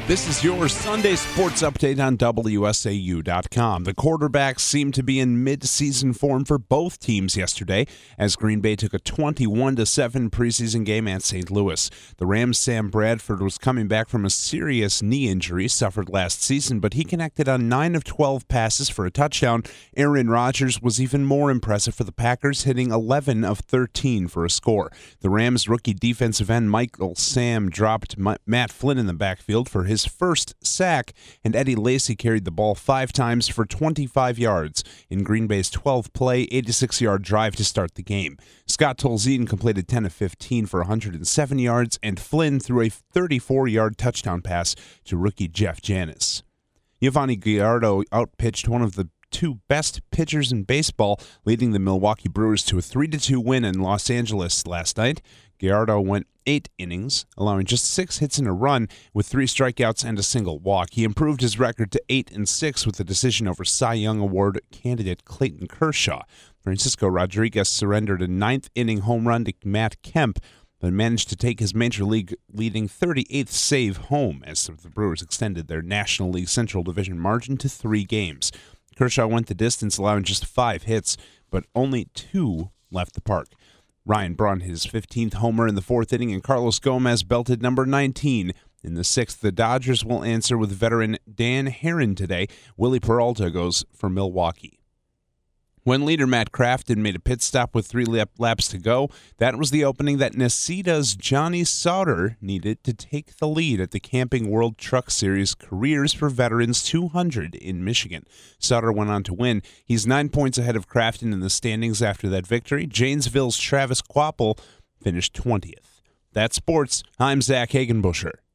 This is your Sunday sports update on WSAU.com. The quarterbacks seemed to be in mid-season form for both teams yesterday as Green Bay took a 21-7 preseason game at St. Louis. The Rams' Sam Bradford was coming back from a serious knee injury suffered last season, but he connected on 9 of 12 passes for a touchdown. Aaron Rodgers was even more impressive for the Packers, hitting 11 of 13 for a score. The Rams' rookie defensive end Michael Sam dropped Matt Flynn in the backfield for his first sack, and Eddie Lacy carried the ball 5 times for 25 yards in Green Bay's 12-play, 86-yard drive to start the game. Scott Tolzien completed 10 of 15 for 107 yards, and Flynn threw a 34-yard touchdown pass to rookie Jeff Janis. Yovani Gallardo outpitched one of the 2 best pitchers in baseball, leading the Milwaukee Brewers to a 3-2 win in Los Angeles last night. Gallardo went 8 innings, allowing just 6 hits and a run with 3 strikeouts and a single walk. He improved his record to 8-6 with a decision over Cy Young Award candidate Clayton Kershaw. Francisco Rodriguez surrendered a 9th-inning home run to Matt Kemp, but managed to take his Major League-leading 38th save home as the Brewers extended their National League Central Division margin to 3 games. Kershaw went the distance, allowing just 5 hits, but only 2 left the park. Ryan Braun hit his 15th homer in the 4th inning, and Carlos Gomez belted number 19. In the 6th, the Dodgers will answer with veteran Dan Herron today. Willie Peralta goes for Milwaukee. When leader Matt Crafton made a pit stop with 3 laps to go, that was the opening that Neceda's Johnny Sauter needed to take the lead at the Camping World Truck Series Careers for Veterans 200 in Michigan. Sauter went on to win. He's 9 points ahead of Crafton in the standings after that victory. Janesville's Travis Quapple finished 20th. That's sports. I'm Zach Hagenbusher.